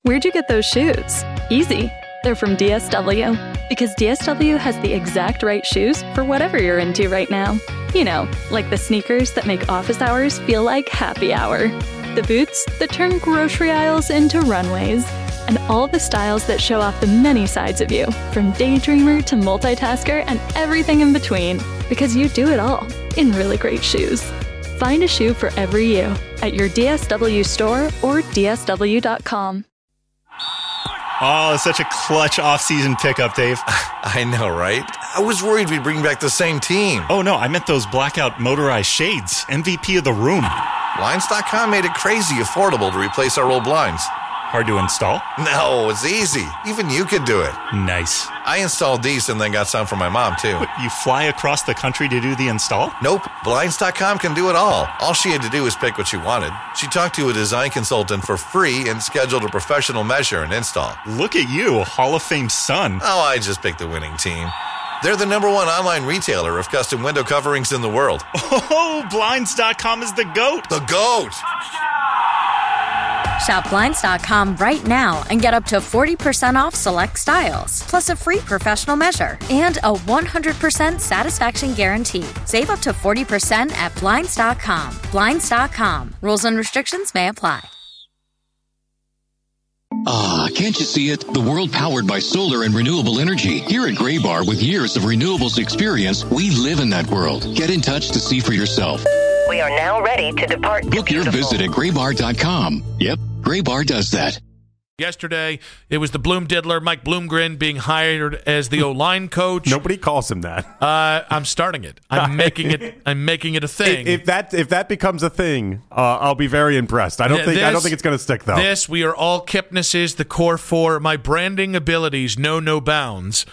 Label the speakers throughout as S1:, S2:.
S1: Where'd you get those shoes? Easy. They're from DSW. Because DSW has the exact right shoes for whatever you're into right now. You know, like the sneakers that make office hours feel like happy hour. The boots that turn grocery aisles into runways. And all the styles that show off the many sides of you, from daydreamer to multitasker and everything in between. Because you do it all in really great shoes. Find a shoe for every you at your DSW store or DSW.com.
S2: Oh, it's such a clutch off-season pickup, Dave.
S3: I know, right? I was worried we'd bring back the same team.
S2: Oh, no, I meant those blackout motorized shades. MVP of the room.
S3: Blinds.com made it crazy affordable to replace our old blinds.
S2: Hard to install?
S3: No, it's easy. Even you could do it.
S2: Nice.
S3: I installed these and then got some for my mom, too.
S2: What, you fly across the country to do the install?
S3: Nope. Blinds.com can do it all. All she had to do was pick what she wanted. She talked to a design consultant for free and scheduled a professional measure and install.
S2: Look at you, Hall of Fame son.
S3: Oh, I just picked the winning team. They're the #1 online retailer of custom window coverings in the world.
S2: Oh, Blinds.com is the GOAT.
S3: The GOAT!
S4: Shop Blinds.com right now and get up to 40% off select styles, plus a free professional measure and a 100% satisfaction guarantee. Save up to 40% at Blinds.com. Blinds.com. Rules and restrictions may apply.
S5: Ah, can't you see it? The world powered by solar and renewable energy. Here at Graybar, with years of renewables experience, we live in that world. Get in touch to see for yourself.
S6: We are now ready to depart.
S5: Book your visit at Graybar.com. Yep, Graybar does that.
S7: Yesterday, it was the Bloom Diddler, Mike Bloomgren, being hired as the O-line coach.
S8: Nobody calls him that.
S7: I'm starting it. I'm making it a thing.
S8: If that becomes a thing, I'll be very impressed. I don't think it's going to stick though.
S7: We are all Kipnis's, the core four. My branding abilities know no bounds.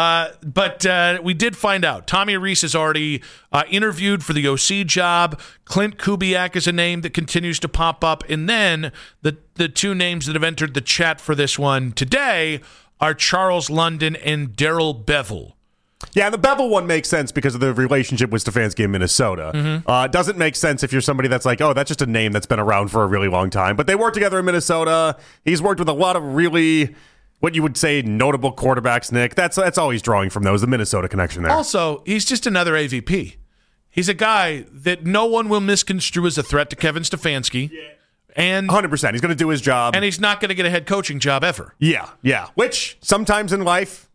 S7: But we did find out Tommy Rees has already interviewed for the OC job. Clint Kubiak is a name that continues to pop up. And then the two names that have entered the chat for this one today are Charles London and Darrell Bevell.
S8: Yeah, the Bevell one makes sense because of the relationship with Stefanski in Minnesota. Mm-hmm. Doesn't make sense if you're somebody that's like, oh, that's just a name that's been around for a really long time. But they worked together in Minnesota. He's worked with a lot of really... what you would say notable quarterbacks, Nick. That's all he's drawing from those, the Minnesota connection there.
S7: Also, he's just another AVP. He's a guy that no one will misconstrue as a threat to Kevin Stefanski. Yeah. And
S8: 100%. He's going to do his job.
S7: And he's not going to get a head coaching job ever.
S8: Yeah. Which sometimes in life,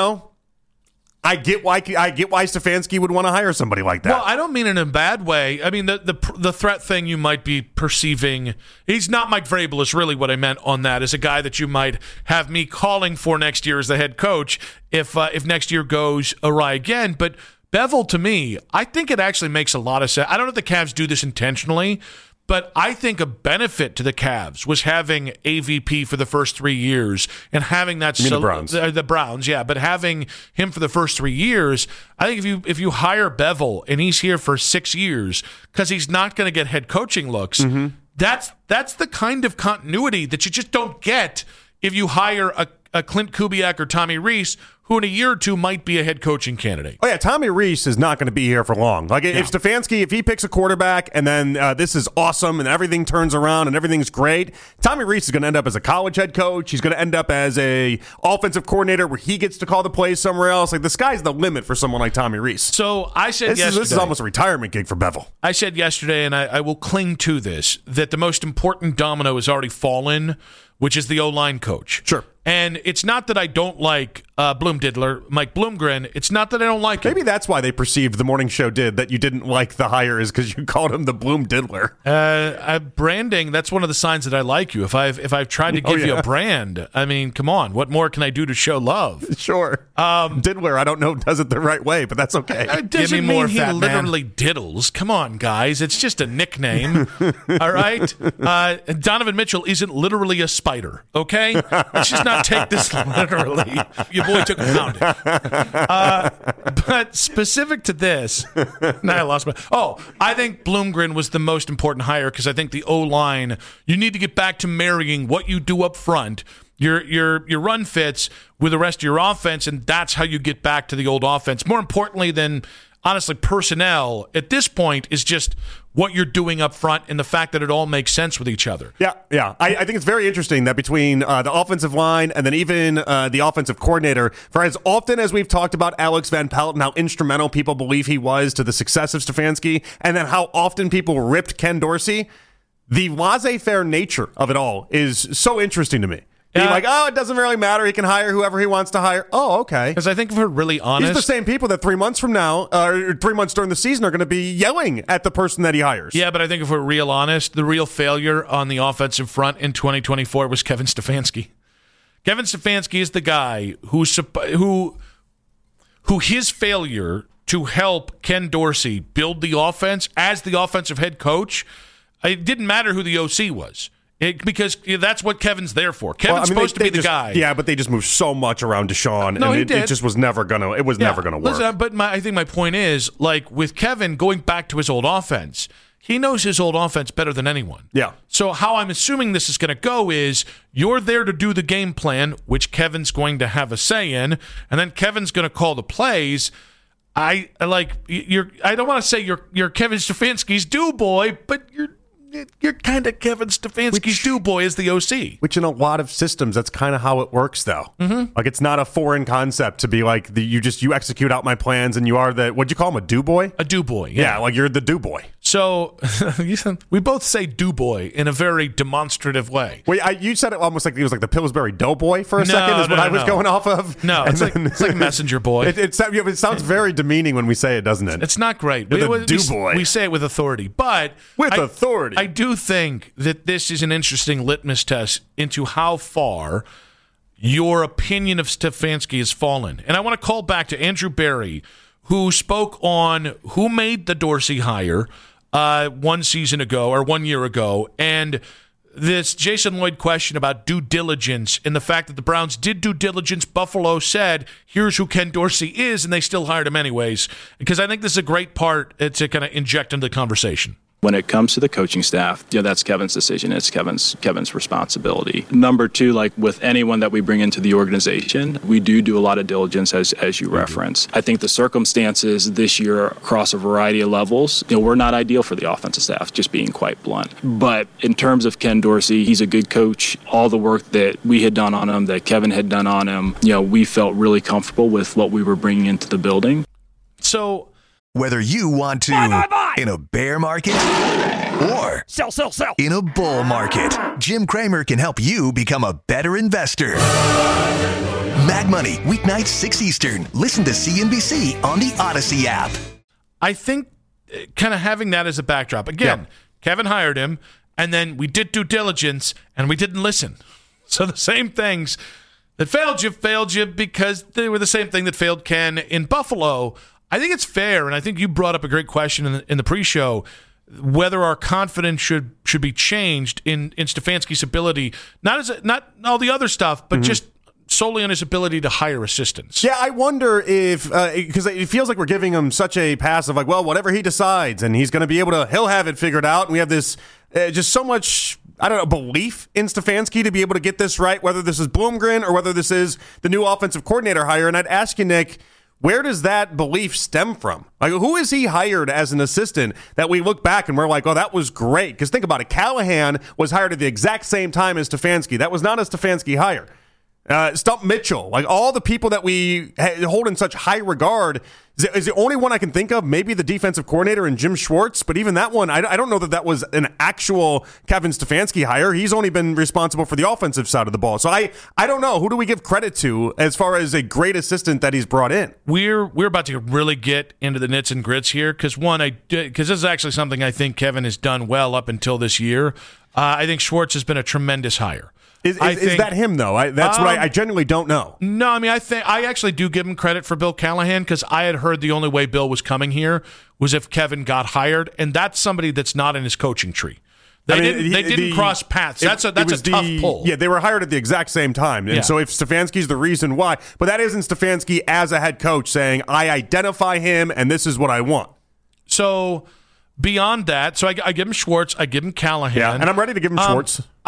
S8: I get why Stefanski would want to hire somebody like that.
S7: Well, I don't mean it in a bad way. I mean, the threat thing you might be perceiving, he's not Mike Vrabel is really what I meant on that, as a guy that you might have me calling for next year as the head coach if next year goes awry again. But Bevell, to me, I think it actually makes a lot of sense. I don't know if the Cavs do this intentionally, but I think a benefit to the Cavs was having AVP for the first 3 years and having that.
S8: The Browns.
S7: The Browns, yeah, but having him for the first 3 years, I think if you hire Bevell and he's here for 6 years because he's not going to get head coaching looks, that's the kind of continuity that you just don't get if you hire a Clint Kubiak or Tommy Rees, who in a year or two might be a head coaching candidate.
S8: Oh, yeah, Tommy Rees is not going to be here for long. Like, if Stefanski, if he picks a quarterback and then this is awesome and everything turns around and everything's great, Tommy Rees is going to end up as a college head coach. He's going to end up as a offensive coordinator where he gets to call the plays somewhere else. Like, the sky's the limit for someone like Tommy Rees.
S7: So I said yesterday.
S8: This is almost a retirement gig for Bevell.
S7: I said yesterday, and I will cling to this, that the most important domino has already fallen, which is the O-line coach.
S8: Sure.
S7: And it's not that I don't like Bloom Diddler, Mike Bloomgren. It's not that I don't like him.
S8: Maybe that's why they perceived the morning show did that you didn't like the hire is because you called him the Bloom Diddler.
S7: Branding, that's one of the signs that I like you. If I've tried to give you a brand, I mean, come on. What more can I do to show love?
S8: Sure. Diddler, I don't know, does it the right way, but that's okay.
S7: It doesn't mean he literally diddles. Come on, guys. It's just a nickname. All right? Donovan Mitchell isn't literally a spider, okay? Let's just not take this literally. Your boy took a pounding. But specific to this, I lost my. I think Bloomgren was the most important hire because I think the O-line, you need to get back to marrying what you do up front, your run fits with the rest of your offense, and that's how you get back to the old offense. More importantly than honestly, personnel at this point is just what you're doing up front and the fact that it all makes sense with each other.
S8: Yeah. I think it's very interesting that between the offensive line and then even the offensive coordinator, for as often as we've talked about Alex Van Pelt and how instrumental people believe he was to the success of Stefanski, and then how often people ripped Ken Dorsey, the laissez-faire nature of it all is so interesting to me. Being like, it doesn't really matter. He can hire whoever he wants to hire. Oh, okay.
S7: Because I think if we're really honest,
S8: he's the same people that 3 months from now, or 3 months during the season, are going to be yelling at the person that he hires.
S7: Yeah, but I think if we're real honest, the real failure on the offensive front in 2024 was Kevin Stefanski. Kevin Stefanski is the guy who his failure to help Ken Dorsey build the offense as the offensive head coach, it didn't matter who the OC was. Because that's what Kevin's there for. Kevin's supposed to be the guy.
S8: Yeah, but they just moved so much around Deshaun,
S7: no,
S8: and it just was never gonna. It was never gonna work.
S7: Listen, but I think my point is, like with Kevin going back to his old offense, he knows his old offense better than anyone.
S8: Yeah.
S7: So how I'm assuming this is going to go is you're there to do the game plan, which Kevin's going to have a say in, and then Kevin's going to call the plays. I don't want to say you're Kevin Stefanski's do boy, but you're kind of Kevin Stefanski's do boy as the OC.
S8: Which in a lot of systems, that's kind of how it works, though. Mm-hmm. Like, it's not a foreign concept to be like, you execute out my plans and you are what'd you call him, a do boy?
S7: A do boy, yeah.
S8: Like you're the do boy.
S7: So, we both say do boy in a very demonstrative way.
S8: Wait, you said it almost like he was like the Pillsbury Doughboy for a second, is what I was going off of?
S7: No, it's like messenger boy.
S8: It sounds very demeaning when we say it, doesn't it?
S7: It's not great.
S8: You're the do boy.
S7: We say it with authority, but...
S8: authority.
S7: I do think that this is an interesting litmus test into how far your opinion of Stefanski has fallen. And I want to call back to Andrew Berry, who spoke on who made the Dorsey hire 1 season ago or 1 year ago, and this Jason Lloyd question about due diligence and the fact that the Browns did due diligence. Buffalo said, here's who Ken Dorsey is, and they still hired him anyways. Because I think this is a great part to kind of inject into the conversation.
S9: When it comes to the coaching staff, that's Kevin's decision. It's Kevin's responsibility. Number two, like with anyone that we bring into the organization, we do a lot of diligence, as you reference. I think the circumstances this year across a variety of levels, we're not ideal for the offensive staff, just being quite blunt. But in terms of Ken Dorsey, he's a good coach. All the work that we had done on him, that Kevin had done on him, we felt really comfortable with what we were bringing into the building.
S7: So...
S10: Whether you want to buy. In a bear market or
S11: sell
S10: in a bull market, Jim Cramer can help you become a better investor. Mag Money, weeknights 6 Eastern. Listen to CNBC on the Odyssey app.
S7: I think kind of having that as a backdrop. Again, Kevin hired him, and then we did due diligence, and we didn't listen. So the same things that failed you because they were the same thing that failed Ken in Buffalo. I think it's fair, and I think you brought up a great question in the pre-show, whether our confidence should be changed in Stefanski's ability, not all the other stuff, but just solely on his ability to hire assistants.
S8: Yeah, I wonder if, because it feels like we're giving him such a pass of like, well, whatever he decides, and he's going to be able to, he'll have it figured out, and we have this just so much, I don't know, belief in Stefanski to be able to get this right, whether this is Bloomgren or whether this is the new offensive coordinator hire. And I'd ask you, Nick, where does that belief stem from? Like, who is he hired as an assistant that we look back and we're like, oh, that was great? Because think about it. Callahan was hired at the exact same time as Stefanski. That was not a Stefanski hire. Stump Mitchell, like all the people that we hold in such high regard, is the only one I can think of, maybe the defensive coordinator and Jim Schwartz, but even that one, I don't know that was an actual Kevin Stefanski hire. He's only been responsible for the offensive side of the ball. So I don't know. Who do we give credit to as far as a great assistant that he's brought in?
S7: We're about to really get into the nits and grits here because this is actually something I think Kevin has done well up until this year. I think Schwartz has been a tremendous hire.
S8: Is that him, though? That's what I genuinely don't know.
S7: No, I mean, I actually do give him credit for Bill Callahan because I had heard the only way Bill was coming here was if Kevin got hired, and that's somebody that's not in his coaching tree. They didn't cross paths. That's a tough pull.
S8: Yeah, they were hired at the exact same time. And so if Stefanski's the reason why, but that isn't Stefanski as a head coach saying, I identify him and this is what I want.
S7: So beyond that, so I give him Schwartz, I give him Callahan.
S8: Yeah, and I'm ready to give him Schwartz.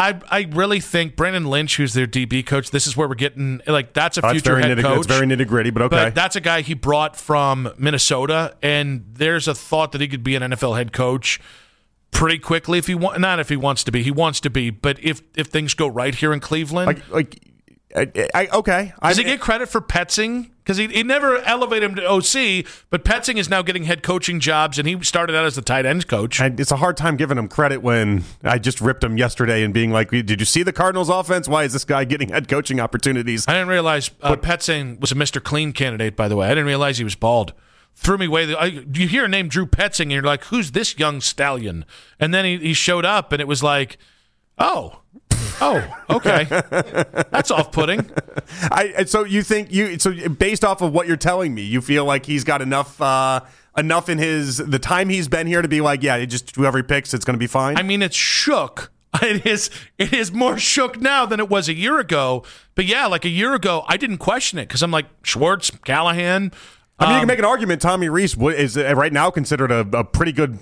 S7: I really think Brandon Lynch, who's their DB coach, this is where we're getting, like, that's a future head coach.
S8: It's very nitty-gritty, but okay.
S7: But that's a guy he brought from Minnesota, and there's a thought that he could be an NFL head coach pretty quickly if he not if he wants to be. He wants to be, but if things go right here in Cleveland.
S8: Okay.
S7: Does he get credit for Petzing? Because he never elevated him to OC, but Petzing is now getting head coaching jobs, and he started out as the tight ends coach.
S8: It's a hard time giving him credit when I just ripped him yesterday and being like, did you see the Cardinals offense? Why is this guy getting head coaching opportunities?
S7: I didn't realize Petzing was a Mr. Clean candidate, by the way. I didn't realize he was bald. Threw me away. You hear a name Drew Petzing, and you're like, who's this young stallion? And then he showed up, and it was like, oh, okay. That's off-putting.
S8: So you think based off of what you're telling me, you feel like he's got enough in the time he's been here to be like, yeah, just whoever he picks, it's going to be fine.
S7: I mean, it's shook. It is more shook now than it was a year ago. But yeah, like a year ago, I didn't question it because I'm like, Schwartz, Callahan.
S8: I mean, you can make an argument. Tommy Rees is right now considered a pretty good.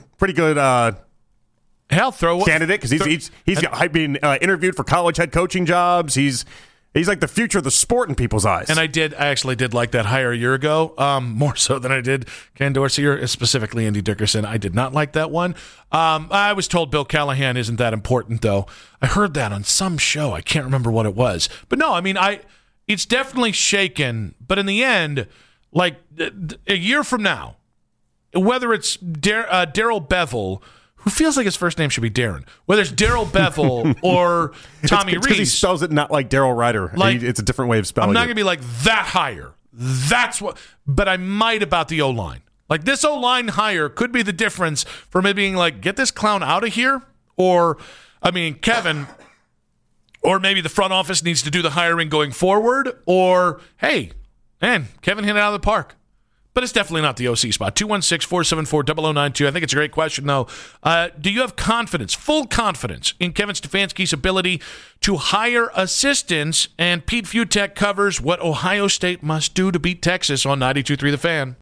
S7: Hell,
S8: candidate because he's been interviewed for college head coaching jobs. He's like the future of the sport in people's eyes.
S7: And I actually did like that hire a year ago, more so than I did Ken Dorsey or specifically Andy Dickerson. I did not like that one. I was told Bill Callahan isn't that important, though. I heard that on some show. I can't remember what it was. But no, I mean, it's definitely shaken. But in the end, like a year from now, whether it's Darrell Bevell, who feels like his first name should be Darren, whether it's Darrell Bevell or Tommy Rees.
S8: Because he spells it not like Daryl Ryder.
S7: Like,
S8: it's a different way of spelling it.
S7: I'm not going to be like that hire. That's what. But I might about the O-line. Like this O-line hire could be the difference for me being like, get this clown out of here. Or, I mean, Kevin, or maybe the front office needs to do the hiring going forward. Or, hey, man, Kevin hit it out of the park. But it's definitely not the OC spot. 216-474-0092. I think it's a great question, though. Do you have confidence, full confidence, in Kevin Stefanski's ability to hire assistants? And Pete Futek covers what Ohio State must do to beat Texas on 92.3 The Fan.